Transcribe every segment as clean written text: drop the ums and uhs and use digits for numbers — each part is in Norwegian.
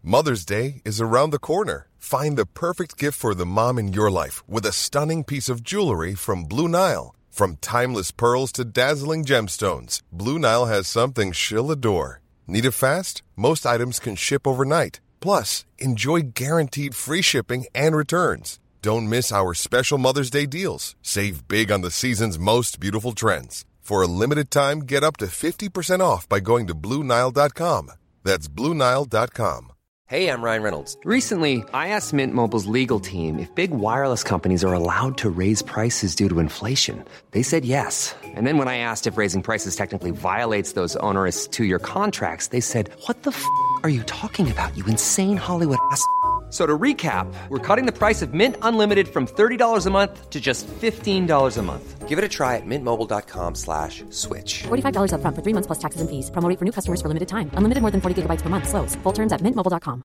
Mother's Day is around the corner. Find the perfect gift for the mom in your life with a stunning piece of jewelry from Blue Nile. From timeless pearls to dazzling gemstones, Blue Nile has something she'll adore. Need it fast? Most items can ship overnight. Plus, enjoy guaranteed free shipping and returns. Don't miss our special Mother's Day deals. Save big on the season's most beautiful trends. For a limited time, get up to 50% off by going to BlueNile.com. That's BlueNile.com. Hey, I'm Ryan Reynolds. Recently, I asked Mint Mobile's legal team if big wireless companies are allowed to raise prices due to inflation. They said yes. And then when I asked if raising prices technically violates those onerous two-year contracts, they said, "What the f*** are you talking about, you insane Hollywood ass?" So to recap, we're cutting the price of Mint Unlimited from $30 a month to just $15 a month. Give it a try at mintmobile.com/switch. $45 up front for 3 months plus taxes and fees. Promo rate for new customers for limited time. Unlimited more than 40 gigabytes per month. Slows full terms at mintmobile.com.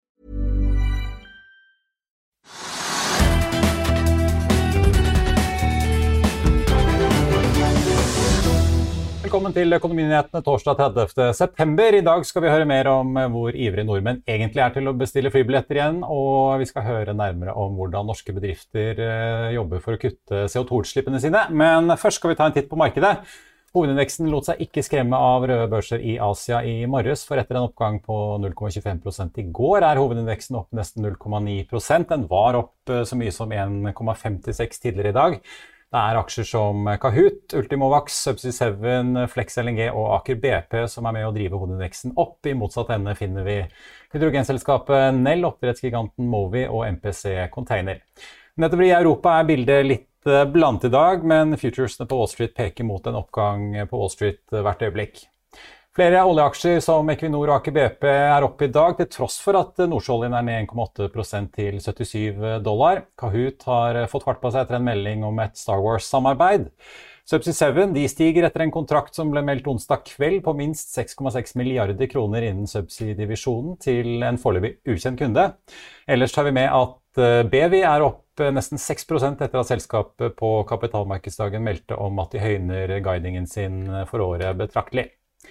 Velkommen til Økonominyhetene torsdag 30. september. I dag skal vi høre mer om hvor ivrige nordmenn egentlig er til å bestille flybilletter igjen, og vi skal høre nærmere om hvordan norske bedrifter jobber for å kutte CO2-utslippene sine. Men først skal vi ta en titt på markedet. Hovedindeksen lot seg ikke skremme av røde børser i Asia i morges, for etter en oppgang på 0,25% i går er hovedindeksen opp nesten 0,9%. Den var opp så mye som 1,56 tidligere i dag. Det er aksjer som Kahoot, Ultimovax, Subsea 7, Flex LNG og Aker BP som er med å drive hovedindeksen opp. I motsatt ende finner vi hydrogenselskapet Nell, oppdrettsgiganten Movi og MPC Container. Nettopp i Europa er bildet litt blant i dag, men futuresene på Wall Street peker mot en oppgang på Wall Street hvert øyeblikk. Flere oljeaksjer som Equinor og Aker BP er oppe i dag, til tross for at Nordsjøoljen er ned 1,8% til $77. Kahoot har fått fart på seg etter en melding om et Star Wars-samarbeid. Subsea 7 de stiger etter en kontrakt som ble meldt onsdag kveld på minst 6,6 milliarder kroner innen Subsea-divisjonen til en foreløpig ukjent kunde. Ellers tar vi med at BEWI er opp nesten 6% etter at selskapet på kapitalmarkedsdagen meldte om at de høyner guidingen sin for året betraktelig.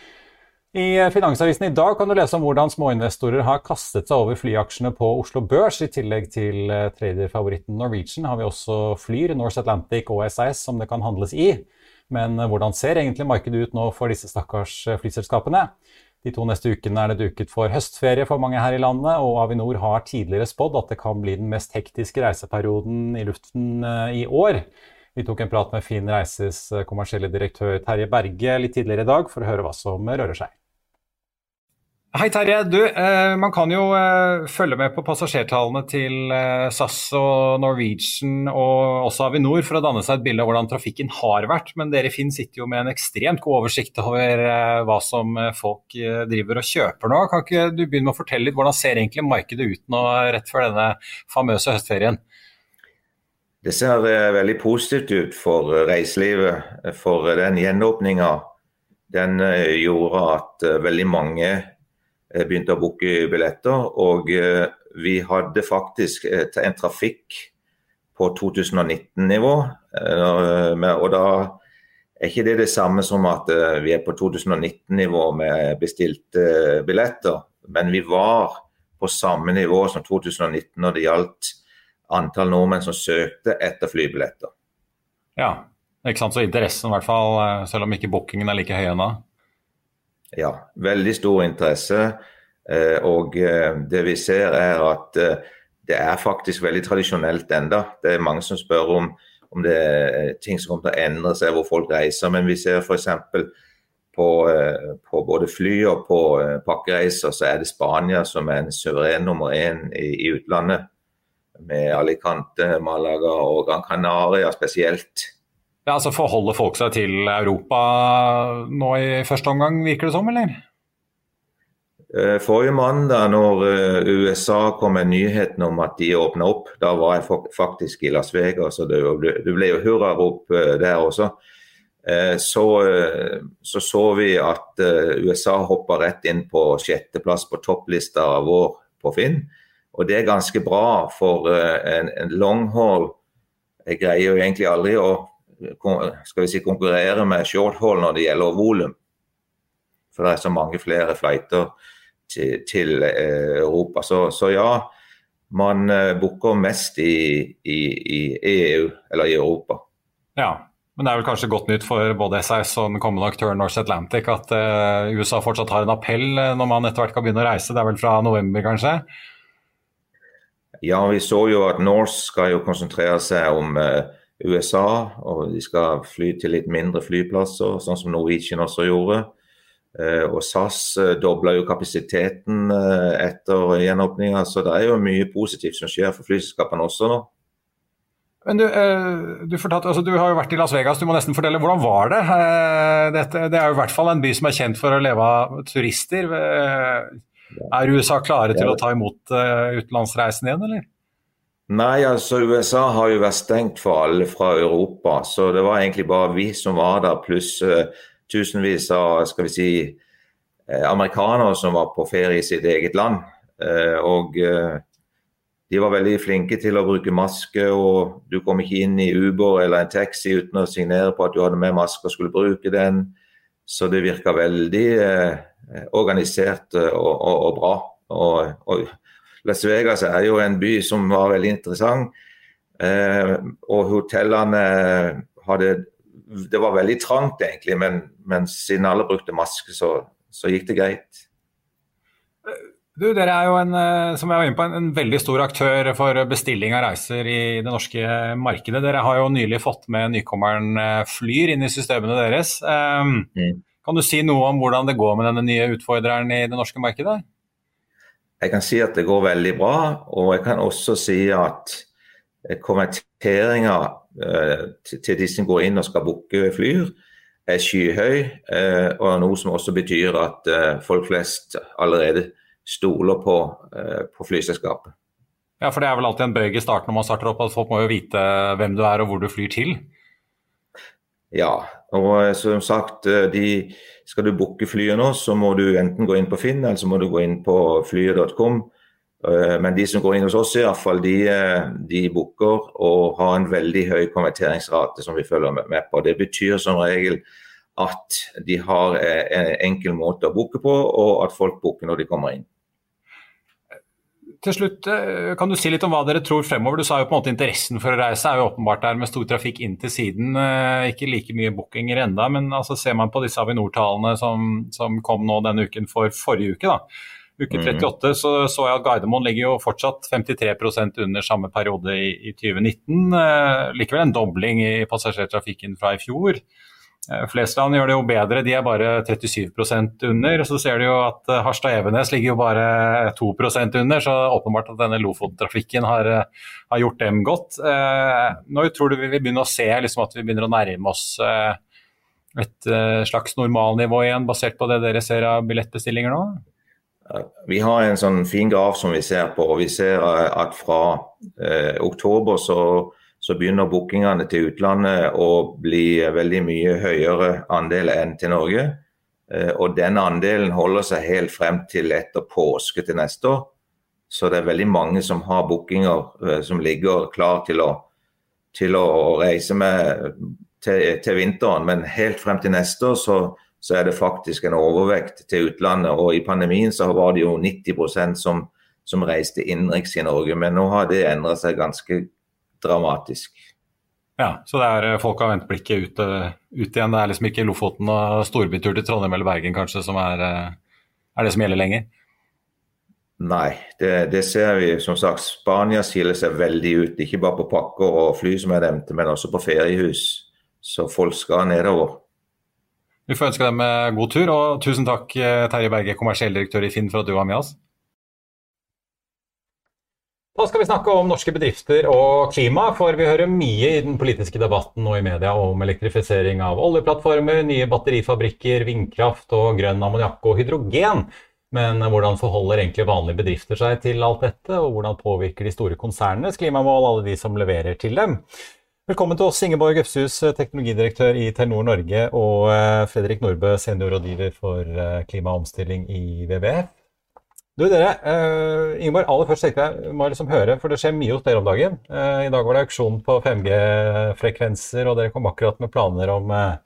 I Finansavisen i dag kan du lese om hvordan småinvestorer har kastet seg over flyaksjene på Oslo Børs. I tillegg til traderfavoritten Norwegian har vi også Flyr, Norse Atlantic og SAS som det kan handles i. Men hvordan ser egentlig markedet ut nå for disse stakkars flyselskapene? De 2 neste ukene er det duket for høstferie for mange her i landet, og Avinor har tidligere spådd at det kan bli den mest hektiske reiseperioden i luften i år. Vi tok en prat med Finn Reises kommersielle direktør Terje Berge litt tidligere i dag for å høre hva som rører seg. Hei Terje, man kan jo følge med på passasjertallene til SAS og Norwegian og også Avinor for å danne seg et bilde av hvordan trafikken har vært, men dere Finn sitter jo med en ekstremt god oversikt over hva som folk driver og kjøper nå. Kan ikke du begynne med å fortelle litt, hvordan ser egentlig markedet ut nå rett før denne famøse høstferien? Det ser veldig positivt ut for reiselivet, for den gjenåpningen. Den gjorde at veldig mange begynte å booke billetter, og vi hadde faktisk en trafikk på 2019-nivå, og da er ikke det samme som at vi er på 2019-nivå med bestilte billetter, men vi var på samme nivå som 2019 når det gjaldt antall nordmenn som søkte etter flybilletter. Ja, ikke sant, så interessen i hvert fall, selv om ikke bookingen er like høy ennå. Ja, veldig stor interesse, og det vi ser er at det er faktisk veldig tradisjonelt enda. Det er mange som spør om det er ting som kommer til å endre seg hvor folk reiser, men vi ser for eksempel på både fly og på pakkereiser, så er det Spania som er en suveren nummer 1 i utlandet, med Alicante, Malaga og Gran Canaria spesielt. Ja, altså forholder folk seg til Europa nå i første omgang, virker det som, eller? Forrige mandag når USA kom med nyheten om at de åpnet opp, da var jeg faktisk i Las Vegas, og det ble jo hurrarop der også. Så vi at USA hoppet rett inn på 6. plass på topplista vår på Finn, og det er ganske bra for en long haul. Jeg greier jo egentlig aldri å konkurrere med short haul når det gjelder volum. For det er så mange flere flighter til Europa. Så ja, man booker mest i EU, eller i Europa. Ja, men det vel kanskje godt nytt for både SAS og den kommende aktøren Norse Atlantic at USA fortsatt har en appell når man etter hvert kan begynne å reise. Det vel fra november kanskje? Ja, vi så jo at Norse skal jo konsentrere seg om USA, og de skal fly til litt mindre flyplasser, sånn som Norwegian også gjorde. Og SAS dobler jo kapasiteten etter gjenåpningen, så det jo mye positivt som skjer for flyselskapene også nå. Men du fortalte, altså du har jo vært i Las Vegas, du må nesten fortelle, hvordan var det? Det jo i hvert fall en by som kjent for å leve av turister. USA klare til å ta imot utenlandsreisen igjen, eller? Nei, altså USA har jo vært stengt for alle fra Europa, så det var egentlig bare vi som var der, pluss tusenvis av, skal vi si, amerikanere som var på ferie i sitt eget land. Og de var veldig flinke til å bruke maske, og du kom ikke inn i Uber eller en taxi uten å signere på at du hadde med maske og skulle bruke den. Så det virket veldig organisert og bra. Og Las Vegas jo en by som var veldig interessant, og hotellene det var veldig trangt egentlig, men siden alle brukte maske, så gikk det greit. Du, dere jo som jeg var inne på, en veldig stor aktør for bestilling av reiser i det norske markedet. Dere har jo nylig fått med nykommeren Flyr inn i systemene deres. Kan du si noe om hvordan det går med denne nye utfordreren i det norske markedet? Jeg kan si at det går veldig bra, og jeg kan også si at konverteringer til de som går inn og skal booke Flyr skyhøy, og noe som også betyr at folk flest allerede stoler på flyselskapet. Ja, for det vel alltid en bøyg i starten når man starter opp, at folk må jo vite hvem du og hvor du flyr til. Ja, og som sagt, skal du booke flyet nå, så må du enten gå inn på Finn, eller så må du gå inn på flyet.com. Men de som går inn hos oss i hvert fall, de booker og har en veldig høy konverteringsrate som vi følger med på. Det betyr som regel at de har en enkel måte å booke på, og at folk booker når de kommer inn. Til slutt, kan du si litt om hva dere tror fremover? Du sa jo på en måte interessen for å reise jo åpenbart der med stor trafikk inn til siden. Ikke like mye bookinger enda, men altså ser man på disse Avinor-tallene som kom nå denne uken for forrige uke da. Uke 38 så jeg at Gardermoen ligger jo fortsatt 53% under samme periode i 2019. Likevel en dobling i passasjertrafikken fra i fjor. Flesland gjør det jo bedre, de bare 37% under. Så ser du jo at Harstad-Evenes ligger jo bare 2% under, så åpenbart at denne Lofoten-trafikken har gjort dem godt. Nå tror du vi vil begynne å se liksom, at vi begynner å nærme oss et slags normalnivå igjen, basert på det dere ser av billettbestillinger nå? Vi har en sånn fin graf som vi ser på, og vi ser at fra oktober så begynner bookingene til utlandet å bli veldig mye høyere andel enn til Norge. Og den andelen holder seg helt frem til etter påske til neste år. Så det veldig mange som har bookinger som ligger klar til å reise med til vinteren, men helt frem til neste år så det faktisk en overvekt til utlandet, og i pandemien så var det jo 90% som reiste innenriks i Norge, men nå har det endret seg ganske dramatisk. Ja, så det folk har vendt blikket ut igjen, det liksom ikke Lofoten og storbytur til Trondheim eller Bergen kanskje som det som gjelder lenger? Nei, det ser vi som sagt, Spania skiller seg veldig ut, ikke bare på pakker og fly som jeg nevnte, men også på feriehus, så folk skal nedover. Vi får ønske dem god tur, og tusen takk Terje Berge, kommersiell direktør i Finn, for at du var med oss. Da skal vi snakke om norske bedrifter og klima, for vi hører mye i den politiske debatten og i media om elektrifisering av oljeplattformer, nye batterifabrikker, vindkraft og grønn ammoniakk og hydrogen. Men hvordan forholder egentlig vanlige bedrifter seg til alt dette, og hvordan påvirker de store konsernenes klimamål alle de som leverer til dem? Velkommen til oss, Ingeborg Øfshus, teknologidirektør i Telenor Norge, og Fredrik Nordbø, seniorrådgiver for klimaomstilling i WWF. Du dere, Ingeborg, aller først tenkte jeg må liksom høre, for det skjer mye hos dere om dagen. I dag var det auksjon på 5G-frekvenser, og dere kom akkurat med planer om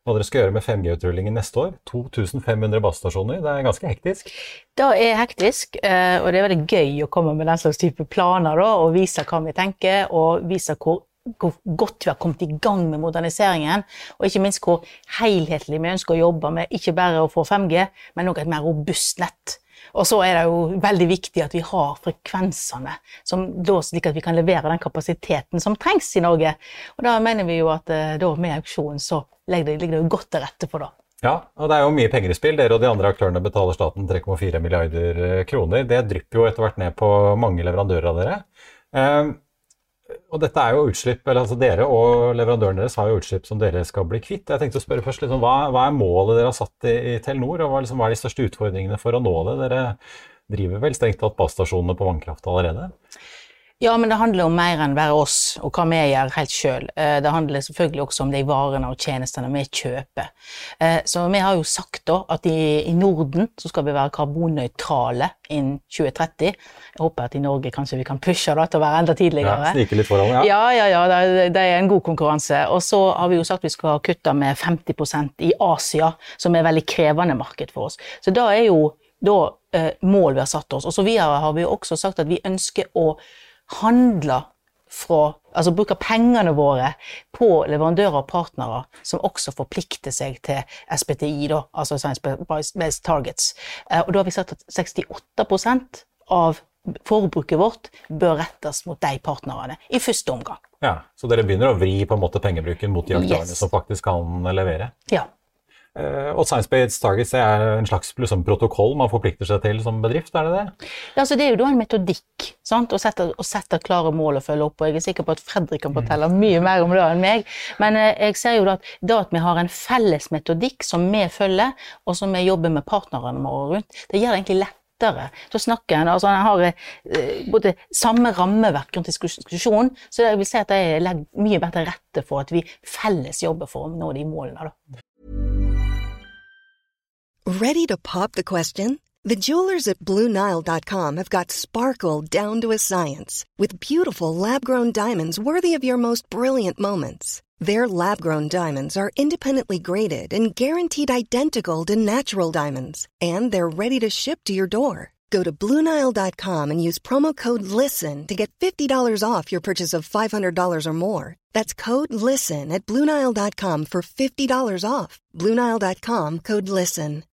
hva dere skal gjøre med 5G-utrullingen neste år. 2500 basestasjoner, det ganske hektisk. Det hektisk, og det veldig gøy å komme med den slags type planer da, og vise hva vi tenker, og vise hvor godt vi har kommet i gang med moderniseringen, og ikke minst hvor helhetlig vi ønsker å jobbe med, ikke bare å få 5G, men også et mer robust nett. Og så det jo veldig viktig at vi har frekvensene, slik at vi kan levere den kapasiteten som trengs i Norge. Og da mener vi jo at da med auksjonen så ligger det jo godt til rette for det. Ja, og det jo mye penger i spill. Dere og de andre aktørene betaler staten 3,4 milliarder kroner. Det drypper jo etter hvert ned på mange leverandører av dere. Og dette jo utslipp, eller altså dere og leverandøren deres har jo utslipp som dere skal bli kvitt. Jeg tenkte å spørre først, liksom, hva målet dere har satt i Telenor, og hva de største utfordringene for å nå det? Dere driver vel strengt tatt basestasjonene på vannkraft allerede? Ja, men det handler om mer enn bare oss, og hva vi gjør helt selv. Det handler selvfølgelig også om de varene og tjenestene vi kjøper. Så vi har jo sagt da, at i Norden så skal vi være karbonnøytrale innen 2030. Jeg håper at i Norge kanskje vi kan pushe det til å være enda tidligere. Ja, snike litt foran, ja. Ja, det en god konkurranse. Og så har vi jo sagt at vi skal kutte med 50% i Asia, som veldig krevende marked for oss. Så da jo da mål vi har satt oss. Og så videre har vi jo også sagt at vi ønsker å handle altså bruke pengene våre på leverandører og partnere som også forplikter seg til SBTI da, altså Science Based Targets. Og da har vi sagt at 68% av forbruket vårt bør rettes mot de partnerne i første omgang. Ja, så dere begynner å vri på en måte pengebruken mot de aktørene som faktisk kan levere? Ja. Og Science Based Targets en slags protokoll man forplikter seg til som bedrift, det det? Ja, altså det jo da en metodikk, sant? Å sette klare mål og følge opp, og jeg sikker på at Fredrik kan fortelle mye mer om det enn meg, men jeg ser jo at vi har en felles metodikk som vi følger, og som vi jobber med partnerne våre rundt, det gjør det egentlig lettere. Så snakker en har både samme rammeverk rundt diskusjon, så jeg vil si at det legger mye bedre rette for at vi felles jobber for å nå de målene da. Ready to pop the question? The jewelers at BlueNile.com have got sparkle down to a science with beautiful lab-grown diamonds worthy of your most brilliant moments. Their lab-grown diamonds are independently graded and guaranteed identical to natural diamonds, and they're ready to ship to your door. Go to BlueNile.com and use promo code LISTEN to get $50 off your purchase of $500 or more. That's code LISTEN at BlueNile.com for $50 off. BlueNile.com, code LISTEN.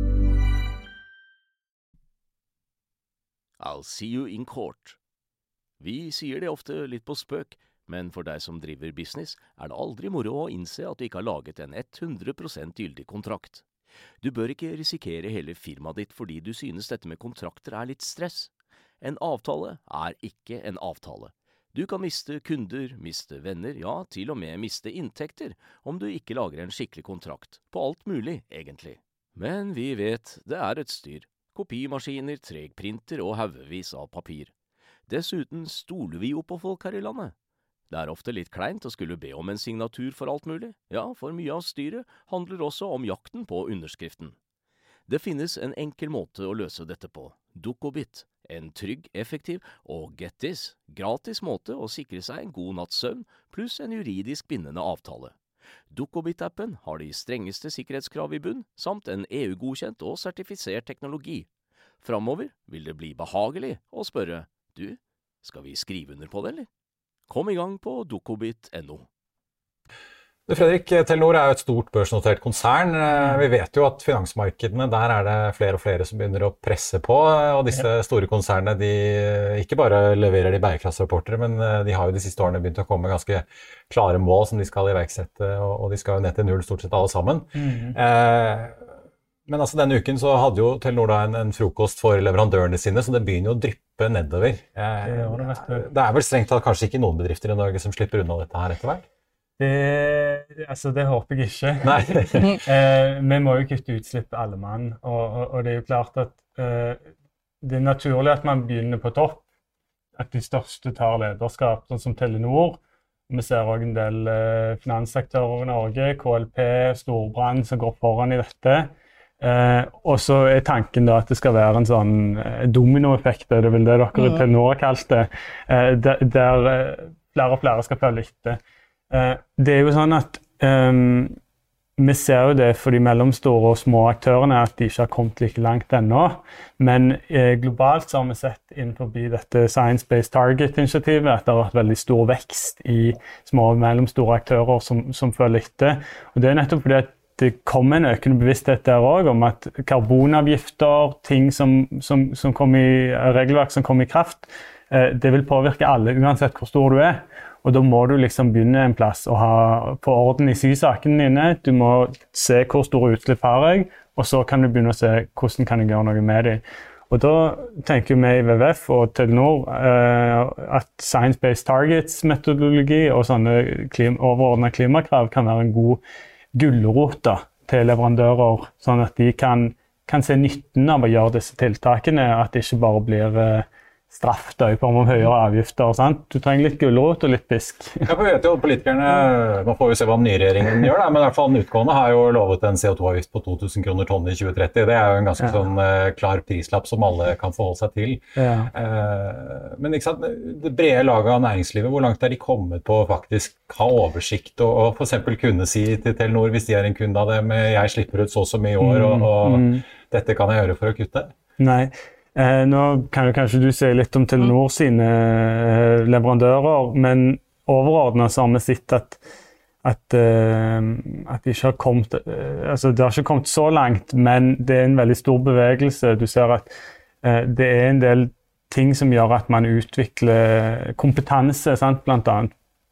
I'll see you in court. Vi sier det ofte litt på spøk, men for deg som driver business det aldri moro å innse at du ikke har laget en 100% gyldig kontrakt. Du bør ikke risikere hele firmaet ditt fordi du synes dette med kontrakter litt stress. En avtale ikke en avtale. Du kan miste kunder, miste venner, ja, til og med miste inntekter om du ikke lager en skikkelig kontrakt, på alt mulig, egentlig. Men vi vet det et styr. Kopimaskiner, tregprinter og haugevis av papir. Dessuten stoler vi jo på folk her i landet. Det ofte litt kleint å skulle be om en signatur for alt mulig. Ja, for mye av styret handler også om jakten på underskriften. Det finnes en enkel måte å løse dette på. Dukkobit. En trygg, effektiv og get this, gratis måte å sikre seg en god natts søvn pluss en juridisk bindende avtale. Dukkobit-appen har de strengeste sikkerhetskrav i bunn, samt en EU-godkjent og sertifisert teknologi. Framover vil det bli behagelig å spørre, du, skal vi skrive under på det, eller? Kom i gang på dukkobit.no. Fredrik, Telenor jo et stort børsnotert konsern. Vi vet jo at finansmarkedene, der det flere og flere som begynner å presse på, og disse store konsernene, de ikke bare leverer de bærekraftsrapporter, men de har jo de siste årene begynt å komme med ganske klare mål som de skal iverksette, og de skal jo ned til null stort sett alle sammen. Men altså denne uken så hadde jo Telenor da en frokost for leverandørene sine, så det begynner jo å dryppe nedover. Det vel strengt tatt kanskje ikke noen bedrifter i Norge som slipper unna dette her etter hvert? Det håper jeg ikke. Nei. Vi må jo kutte utslipp alle mann, og det jo klart at det naturlig at man begynner på topp, at de største tar lederskap, sånn som Telenor. Vi ser også en del finansaktører i Norge, KLP, Storbrann, som går foran i dette. Og så tanken da at det skal være en sånn dominoeffekt, det vel det dere i Telenor har kalt det, der flere og flere skal følge etter. Det jo sånn at vi ser jo det for de mellomstore og små aktørene at de ikke har kommet like langt ennå. Men globalt så har vi sett innenfor dette Science-Based Target-initiativet at det har vært veldig stor vekst i små og mellomstore aktører som følger etter. Og det nettopp fordi at det kommer en økende bevissthet der også om at karbonavgifter, ting som kommer i regelverk som kommer i kraft, det vil påvirke alle uansett hvor stor du Og da må du liksom begynne en plass og ha på orden i sysakene dine. Du må se hvor store utslipp har jeg, og så kan du begynne å se hvordan kan jeg gjøre noe med dem. Og da tenker vi i WWF og Telenor at Science-Based Targets-metodologi og sånne overordnede klimakrav kan være en god gulrot til leverandører, sånn at de kan se nytten av å gjøre disse tiltakene, at det ikke bare blir straff i form av høyere avgifter. Sant? Du trenger litt gulrot og litt pisk. Ja, for vi vet jo politikerne, nå får vi se hva den nye regjeringen gjør, men i hvert fall den utgående har jo lovet en CO2-avgift på 2000 kroner tonn i 2030. Det er jo en ganske sånn klar prislapp som alle kan forholde seg til. Men ikke sant, det brede laget av næringslivet, hvor langt er de kommet på å faktisk ha oversikt og for eksempel kunne si til Telenor, hvis de er en kunde av det, med jeg slipper ut så mye i år, og dette kan jeg gjøre for å kutte? Nei. Nå kan jo kanskje du si litt om Telenor sine leverandører, men overordnet så har vi sett at de ikke har kommet, altså det har ikke kommet så langt, men det en veldig stor bevegelse. Du ser at det en del ting som gjør at man utvikler kompetanse, sant? Blant annet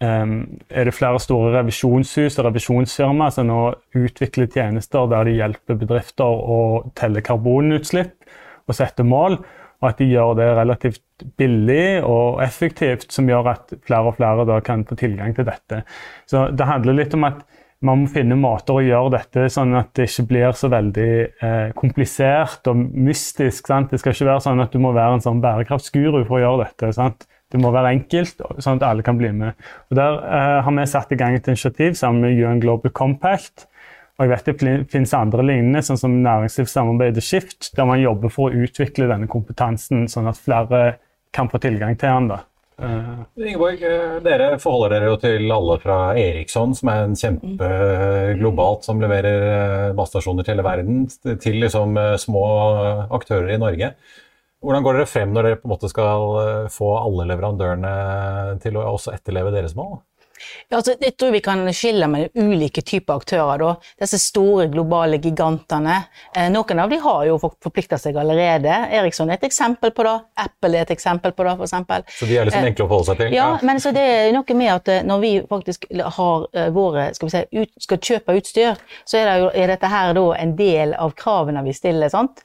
det flere store revisjonshus og revisjonsfirmaer som nå utvikler tjenester der de hjelper bedrifter å telle karbonutslipp og sette mål, og at de gjør det relativt billig og effektivt, som gjør at flere og flere da kan få tilgang til dette. Så det handler litt om at man må finne måter å gjøre dette sånn at det ikke blir så veldig komplisert og mystisk. Sant? Det skal ikke være sånn at du må være en sånn bærekraftsguru for å gjøre dette. Sant? Det må være enkelt, sånn at alle kan bli med. Og der har vi satt i gang et initiativ sammen med UN Global Compact, og jeg vet det finnes andre lignende, sånn som næringslivssamarbeidet Shift, der man jobber for å utvikle denne kompetansen, sånn at flere kan få tilgang til den. Ingeborg, dere forholder dere jo til alle fra Ericsson, som en kjempe globalt, som leverer basestasjoner til hele verden, til liksom små aktører i Norge. Hvordan går dere frem når dere på en måte skal få alle leverandørene til å også etterleve deres mål? Ja, altså, jeg tror vi kan skille med ulike typer aktører da. Disse store globale gigantene. Noen av de har jo forpliktet seg allerede. Ericsson er et eksempel på det. Apple er et eksempel på det, for eksempel. Så de er liksom enkle å forholde seg til? Ja, men så det er noe med at når vi faktisk har våre, skal kjøpe utstyr, så er dette her da en del av kravene vi stiller, sant?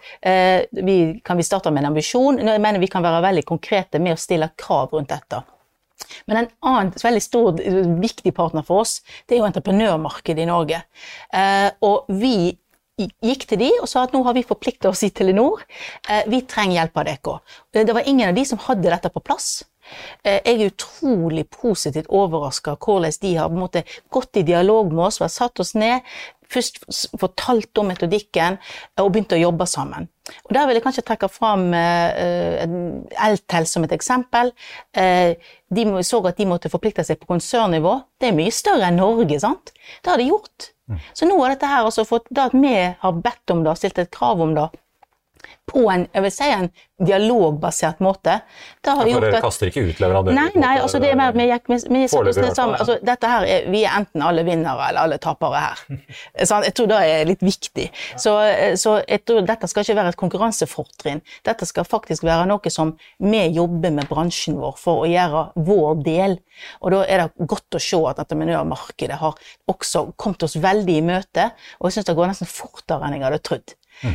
Kan vi starte med en ambisjon? Jeg mener vi kan være veldig konkrete med å stille krav rundt dette. Men en annen veldig stor, viktig partner for oss, det er jo entreprenørmarkedet i Norge. Og vi gikk til de og sa at nå har vi forpliktet oss i Telenor. Vi trenger hjelp av dere. Det var ingen av de som hadde dette på plass. Jeg er utrolig positivt overrasket hvordan de har på en måte gått i dialog med oss, satt oss ned, først fortalt om metodikken og begynt å jobbe sammen. Og der vil jeg kanskje trekke frem Eltel som et eksempel. De så at de måtte forplikte seg på konsernnivå. Det er mye større enn Norge, sant? Det har de gjort. Så nå har dette her også fått, da at vi har bedt om det, stilt et krav om det, på en dialogbasert måte. For dere kaster ikke ut leverandører? Nei, altså det er mer at vi sammen. Altså, dette her vi er enten alle vinnere eller alle tapere her. Jeg tror det er litt viktig. Så jeg tror dette skal ikke være et konkurransefortrinn. Dette skal faktisk være noe som vi jobber med bransjen vår for å gjøre vår del. Og da er det godt å se at entreprenørmarkedet har også kommet oss veldig i møte, og jeg synes det går nesten fortere enn jeg hadde trodd.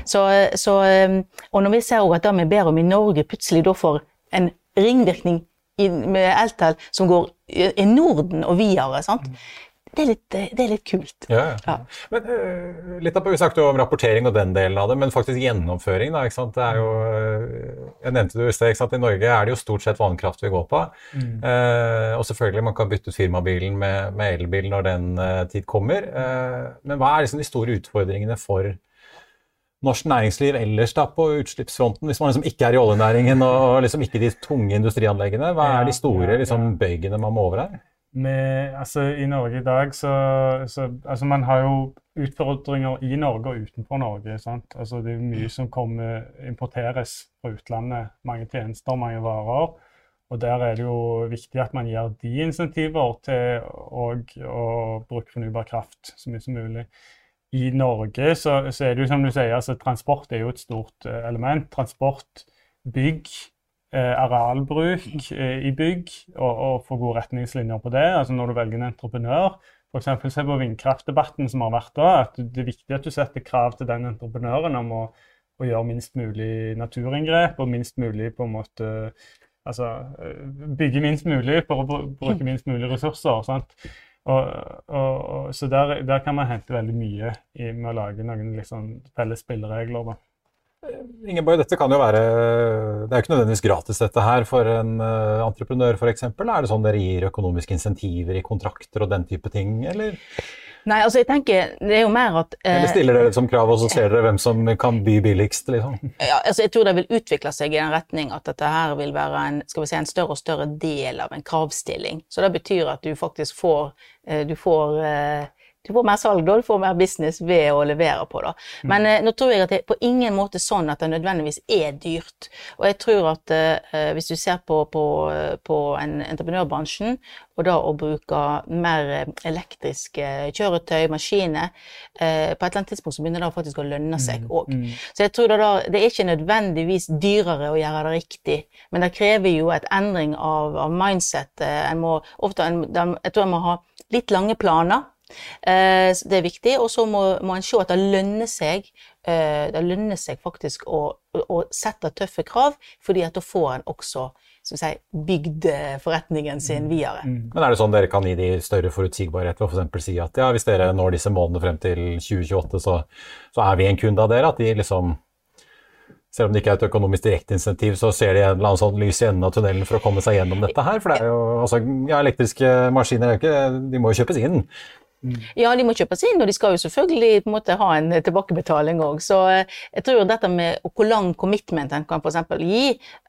Og når vi ser også at det vi ber om i Norge plutselig da får en ringvirkning med Eltel som går i Norden og videre, sant? Det er litt kult. Ja. Men litt av vi snakket jo om rapportering og den delen av det, men faktisk gjennomføring da, ikke sant? Det er jo, jeg nevnte det i sted, ikke sant? I Norge er det jo stort sett vannkraft vi går på, og selvfølgelig man kan bytte ut firmabilen med elbil når den tid kommer, men hva er liksom de store utfordringene for norsk næringsliv ellers da på utslippsfronten, hvis man liksom ikke er i oljenæringen og liksom ikke de tunge industrianleggene, hva er de store liksom bøygene man må over her? I Norge I dag så man har jo utfordringer I Norge og utenfor Norge, sant? Altså det mye som importeres fra utlandet, mange tjenester, mange varer, og der det jo viktig at man gir de insentiver til å bruke fornybar kraft så mye som mulig. I Norge så det jo som du sier, altså transport jo et stort element, transport, bygg, arealbruk I bygg og få gode retningslinjer på det. Altså når du velger en entreprenør, for eksempel se på vindkraftdebatten som har vært da, at det viktig at du setter krav til den entreprenøren om å gjøre minst mulig naturinngrep og minst mulig på en måte, altså bygge minst mulig for å bruke minst mulig ressurser, sant? Så der kan man hente veldig mye med å lage noen liksom felles spilleregler da. Ingeborg, dette kan jo være, det jo ikke nødvendigvis gratis dette her for en entreprenør for eksempel. Det sånn dere gir økonomiske insentiver I kontrakter og den type ting, eller? Nei, altså jeg tenker, det jo mer at... Eller stiller dere som krav, og så ser dere hvem som kan by billigst, liksom? Ja, altså jeg tror det vil utvikle seg I en retning at dette her vil være en større og større del av en kravstilling. Så det betyr at du faktisk får mer salg da, du får mer business ved å levere på da. Men nå tror jeg at det på ingen måte sånn at det nødvendigvis dyrt. Og jeg tror at hvis du ser på entreprenørbransjen, og da å bruke mer elektriske kjøretøy, maskiner, på et eller annet tidspunkt så begynner det faktisk å lønne seg også. Så jeg tror det ikke nødvendigvis dyrere å gjøre det riktig, men det krever jo et endring av mindset. Jeg tror man må ha litt lange planer, det viktig, og så må man se at det lønner seg faktisk å sette tøffe krav, fordi at da får en også bygd forretningen sin videre. Men det sånn dere kan gi de større forutsigbarhet ved å for eksempel si at ja, hvis dere når disse månedene frem til 2028, så vi en kunde av dere, at de liksom, selv om det ikke et økonomisk direkte insentiv, så ser de en eller annen sånn lys I enden av tunnelen for å komme seg gjennom dette her, for det jo, altså, ja, elektriske maskiner de må jo kjøpes inn. Ja, de må kjøpes inn, og de skal jo selvfølgelig på en måte ha en tilbakebetaling også. Så jeg tror dette med hvor lang commitment en kan for eksempel gi,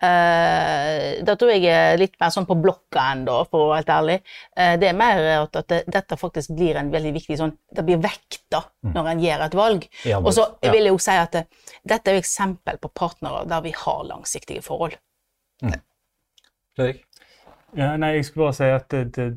da tror jeg litt mer sånn på blokka enda, for å være helt ærlig. Det mer at dette faktisk blir en veldig viktig sånn, det blir vekta når en gjør et valg. Og så vil jeg jo si at dette jo eksempel på partnere der vi har langsiktige forhold. Fredrik? Ja, nei, jeg skulle bare si at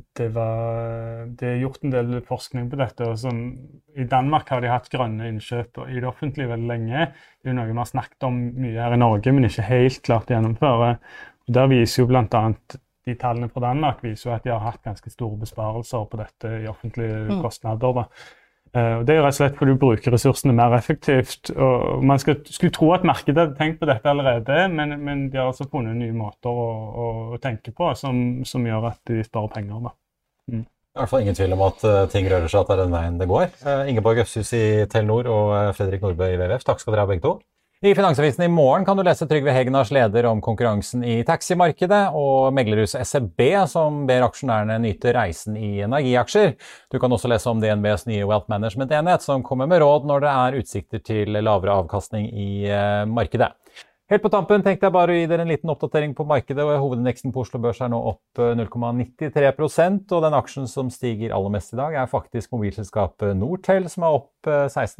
det gjort en del forskning på dette, og som I Danmark har de hatt grønne innkjøp I det offentlige veldig lenge. Det jo noe vi har snakket om mye her I Norge, men ikke helt klart å gjennomføre. Og der viser jo blant annet, de tallene fra Danmark viser jo at de har hatt ganske store besparelser på dette I offentlige kostnader da. Og det rett og slett fordi du bruker ressursene mer effektivt, og man skulle tro at markedet hadde tenkt på dette allerede, men de har altså funnet nye måter å tenke på som gjør at de sparer penger da. I hvert fall ingen tvil om at ting rører seg, at det den veien det går. Ingeborg Øfshus I Telenor og Fredrik Nordbø I WWF, takk skal dere ha begge to. I Finansavisen I morgen kan du lese Trygve Hegnars leder om konkurransen I taximarkedet og meglerhuset SEB som ber aksjonærene nyte reisen I energiaksjer. Du kan også lese om DNBs nye Wealth Management-enhet som kommer med råd når det utsikter til lavere avkastning I markedet. Helt på tampen tenkte jeg bare å gi dere en liten oppdatering på markedet, og hovedindeksen på Oslo Børs nå opp 0,93%, og den aksjen som stiger aller mest I dag faktisk mobilselskapet Nortel, som opp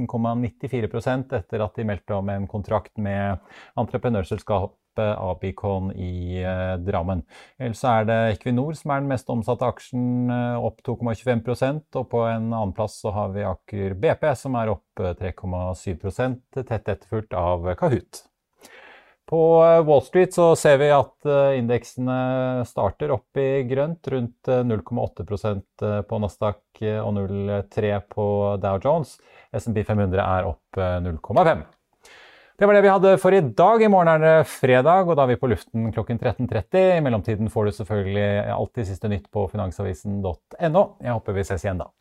16,94% etter at de meldte om en kontrakt med entreprenørselskapet Abicon I Drammen. Ellers så det Equinor som den mest omsatte aksjen, opp 2,25%, og på en annen plass så har vi Aker BP som opp 3,7%, tett etterfulgt av Kahoot. På Wall Street så ser vi at indeksene starter opp I grønt, rundt 0,8% på Nasdaq og 0,3% på Dow Jones. S&P 500 opp 0,5%. Det var det vi hadde for I dag. I morgen det fredag, og da vi på luften klokken 13.30. I mellomtiden får du selvfølgelig alltid siste nytt på finansavisen.no. Jeg håper vi ses igjen da.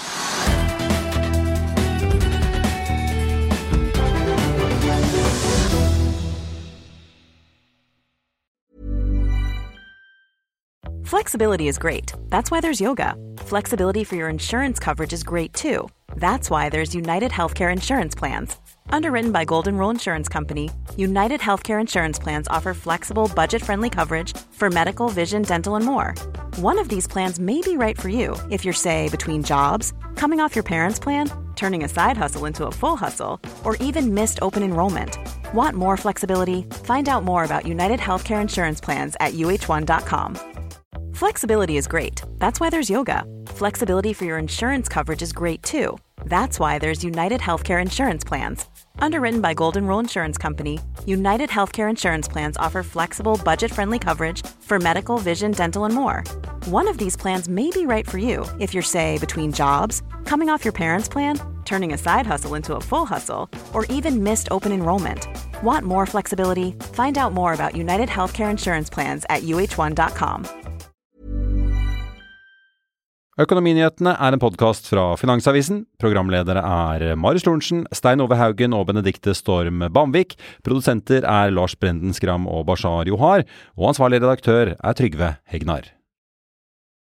Flexibility is great. That's why there's yoga. Flexibility for your insurance coverage is great too. That's why there's United Healthcare Insurance Plans. Underwritten by Golden Rule Insurance Company, United Healthcare Insurance Plans offer flexible, budget-friendly coverage for medical, vision, dental, and more. One of these plans may be right for you if you're, say, between jobs, coming off your parents' plan, turning a side hustle into a full hustle, or even missed open enrollment. Want more flexibility? Find out more about United Healthcare Insurance Plans at uh1.com. Flexibility is great. That's why there's yoga. Flexibility for your insurance coverage is great too. That's why there's United Healthcare Insurance Plans. Underwritten by Golden Rule Insurance Company, United Healthcare Insurance Plans offer flexible, budget-friendly coverage for medical, vision, dental, and more. One of these plans may be right for you if you're, say, between jobs, coming off your parents' plan, turning a side hustle into a full hustle, or even missed open enrollment. Want more flexibility? Find out more about United Healthcare Insurance Plans at uh1.com. Økonominyhetene en podcast fra Finansavisen. Programledere Marius Lorentzen, Stein Ove Haugen og Benedikte Storm Bamvik. Produsenter Lars Brenden Skram og Bashar Johar. Og ansvarlig redaktør Trygve Hegnar.